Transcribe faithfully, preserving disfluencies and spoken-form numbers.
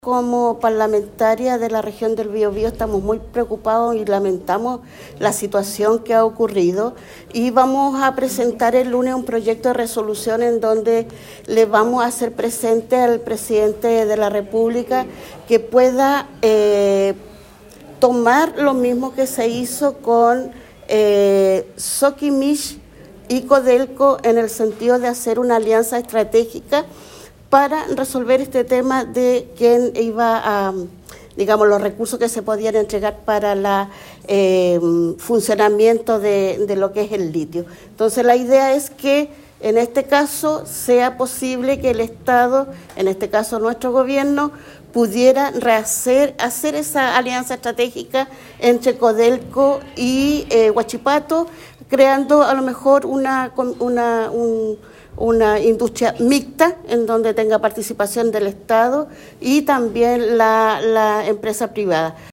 Como parlamentaria de la región del Biobío estamos muy preocupados y lamentamos la situación que ha ocurrido y vamos a presentar el lunes un proyecto de resolución en donde le vamos a hacer presente al presidente de la República que pueda eh, tomar lo mismo que se hizo con eh, Sokimich y Codelco en el sentido de hacer una alianza estratégica para resolver este tema de quién iba a, digamos, los recursos que se podían entregar para el eh, funcionamiento de, de lo que es el litio. Entonces la idea es que en este caso sea posible que el Estado, en este caso nuestro gobierno, pudiera rehacer, hacer esa alianza estratégica entre Codelco y eh, Huachipato, creando a lo mejor una, una un, una industria mixta en donde tenga participación del Estado y también la, la empresa privada.